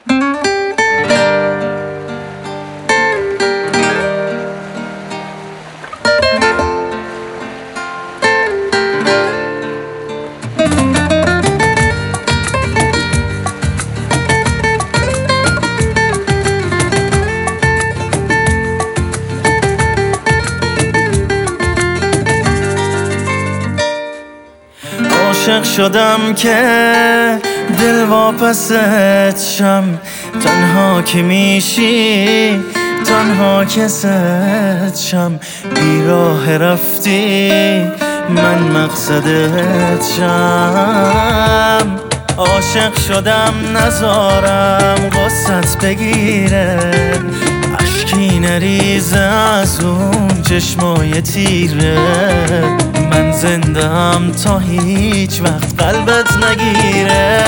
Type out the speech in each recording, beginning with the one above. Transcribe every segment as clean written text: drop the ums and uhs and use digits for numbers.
عاشق شدم که دل واپست شم، تنها که میشی تنها که ست شم، بیراه رفتی من مقصدت شم. عاشق شدم نذارم غصت بگیره، اشکی نریزه از اون چشمای تیره، من زندم تا هیچ وقت قلبت نگیره.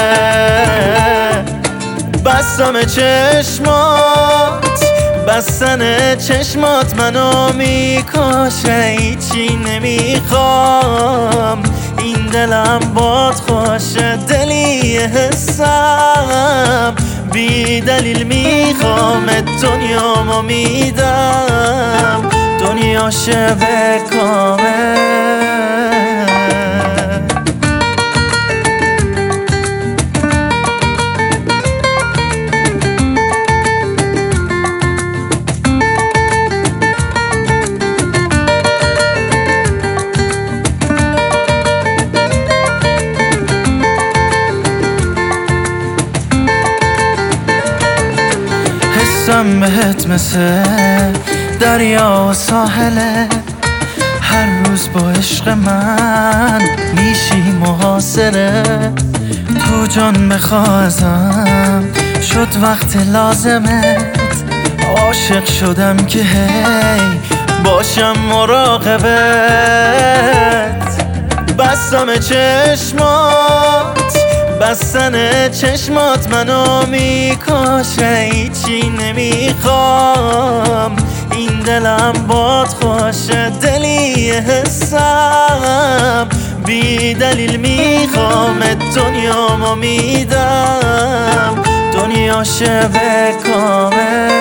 بستم چشمات، بستن چشمات منو میکشه، هیچی نمیخوام این دلم باد خوشه، دلی حسم بی دلیل میخوام دنیامو میدم، دنیا شبه کامل. حسم بهت مثل دریا و ساحله، هر روز با عشق من میشی محاصره، تو جان بخواه ازم شد وقت لازمت، عاشق شدم که هی باشم مراقبت. بستم چشمات، بستن چشمات منو میکشه، هیچی نمیخوام این دلم باد خوشه، دلی حسم بی دلیل میخوام دنیامو میدم، دنیا شبه کامل.